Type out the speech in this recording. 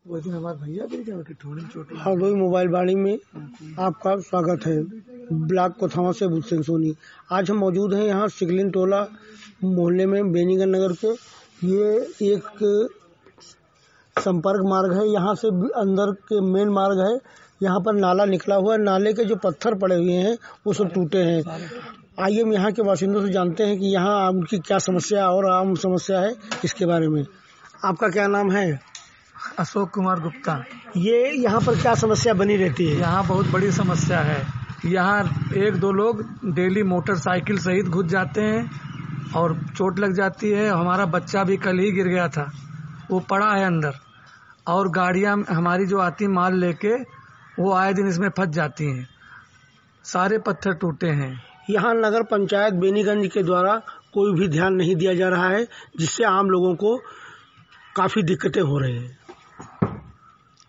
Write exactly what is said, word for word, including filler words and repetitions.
हमारे भैया भी थोड़ी छोटी। हरदोई मोबाइल बाड़ी में आपका स्वागत है। ब्लॉक कोथावा से भूषण सोनी। आज हम मौजूद हैं यहाँ सिगलिन टोला मोहल्ले में बेनीगंज नगर के। ये एक संपर्क मार्ग है, यहाँ से अंदर के मेन मार्ग है। यहाँ पर नाला निकला हुआ है, नाले के जो पत्थर पड़े हुए हैं वो सब टूटे हैं। आइए हम यहाँ के बासिंदों से जानते हैं कि यहाँ उनकी क्या समस्या और आम समस्या है इसके बारे में। आपका क्या नाम है? अशोक कुमार गुप्ता। ये यहाँ पर क्या समस्या बनी रहती है? यहाँ बहुत बड़ी समस्या है। यहाँ एक दो लोग डेली मोटरसाइकिल सहित घुस जाते हैं और चोट लग जाती है। हमारा बच्चा भी कल ही गिर गया था, वो पड़ा है अंदर। और गाड़ियाँ हमारी जो आती माल लेके वो आए दिन इसमें फंस जाती हैं। सारे पत्थर टूटे हैं। यहाँ नगर पंचायत बेनीगंज के द्वारा कोई भी ध्यान नहीं दिया जा रहा है, जिससे आम लोगों को काफ़ी दिक्कतें हो रही हैं।